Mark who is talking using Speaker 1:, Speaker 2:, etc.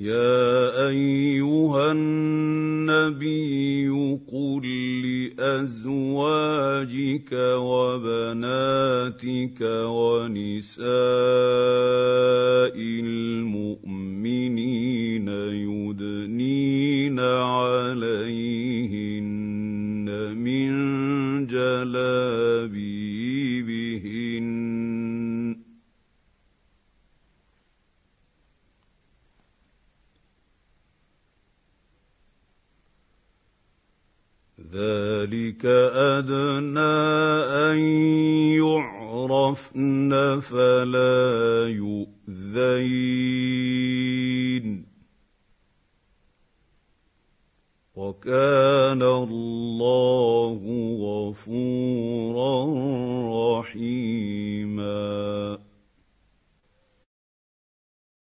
Speaker 1: يا أيها النبي قل لأزواجك وبناتك ونساء المؤمنين يدنين عليهن من جلابيبهن ذلك أدنى أن يعرفن فلا يؤذين وكان الله غفورا رحيما.